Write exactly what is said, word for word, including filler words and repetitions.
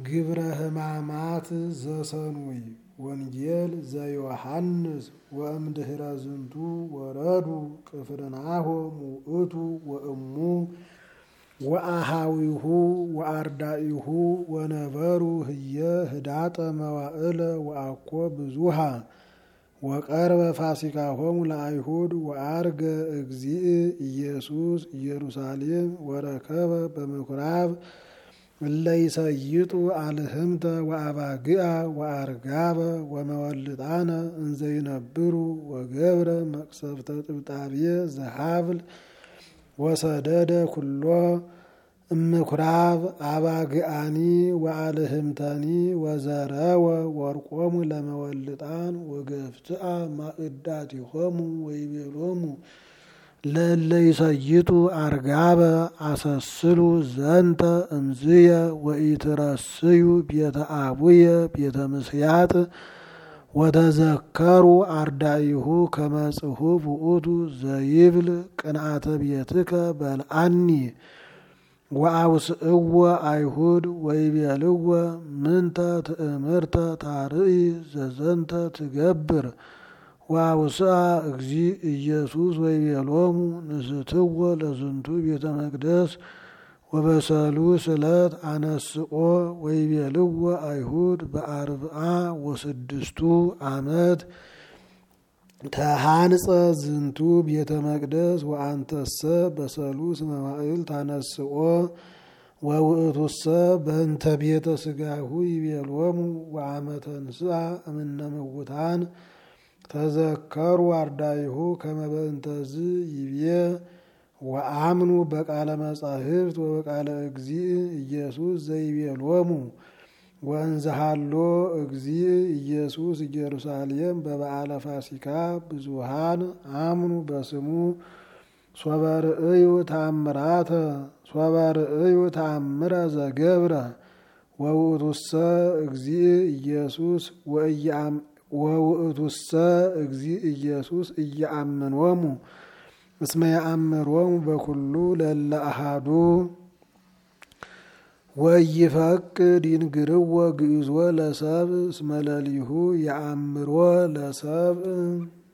ግብረ ሕማማት ዘሰኑይ ወንጌል ዘዮሐንስ ወእምድኅረ ዝንቱ ወረዱ ቅፍርናሆም ውእቱ ወእሙ ወአሃዊሁ ወአርዳኢሁ ወነበሩ ህየ ህዳጠ መዋዕለ ወአኮ ብዙሃ ወቀርበ ፋሲካሆሙ ለአይሁድ ወአርገ እግዚእ ኢየሱስ ኢየሩሳሌም ወረከበ በምኵራብ እለ ይሰይጡ አልህምተ ወአባግዓ ወአርጋበ ወመወልጣነ እንዘ ይነብሩ ወገብረ መቅሰፍተ ጥብጣብየ ዘሀብል ወሰደደ ኩሎ እምኵራብ አባግዓኒ ወአልህምተኒ ወዘረወ ወርቆሙ ለመወልጣን ወገፍትአ ማእዳቲሆሙ ወይቤሎሙ ለእለ ይሰይጡ አርጋበ አሰስሉ ዘንተ እምዝየ ወኢትረስዩ ቤተ አቡየ ቤተ ምስያጥ ወተዘከሩ አርዳኢሁ ከመ ጽሑፍ ውእቱ ዘይብል ቅንዓተ ቤትከ በልዓኒ ወአውስእዎ አይሁድ ወይቤልዎ ምንተ ትእምርተ ታርኢ ዘዘንተ ትገብር ወአውስአ እግዚእ ኢየሱስ ወይቤሎሙ ንስትዎ ለዝንቱ ቤተ መቅደስ ወበሰሉስ ዕለት አነስኦ ወይቤልዎ አይሁድ በአርብዓ ወስድስቱ ዓመት ተሃንጸ ዝንቱ ቤተ መቅደስ ወአንተሰ በሰሉስ መዋዕል ታነስኦ ወውእቱሰ በእንተ ቤተ ሥጋሁ ይቤሎሙ ወአመ ተንሥአ እምነ ምውታን ተዘከሩ አርዳኢሁ ከመ በእንተዝ ይቤ ወአምኑ በቃለ መጻሕፍት ወበቃለ እግዚእ ኢየሱስ ዘይቤሎሙ ወእንዘሃሎ እግዚእ ኢየሱስ ኢየሩሳሌም በበዓለ ፋሲካ ብዙሃን አምኑ በስሙ ሶበ ርእዩ ተአምራተ ሶበ ርእዩ ተአምረ ዘገብረ ወውእቱሰ እግዚእ ኢየሱስ ወእያም ወውእቱሰ እግዚእ ኢየሱስ እያአምኖሙ እስመ ያአምሮሙ በኩሉ ለእለ አሐዱ ወይፈቅድ ይንግርዎ ግእዞ ለሰብእ እስመ ለሊሁ ያአምሮ ለሰብእ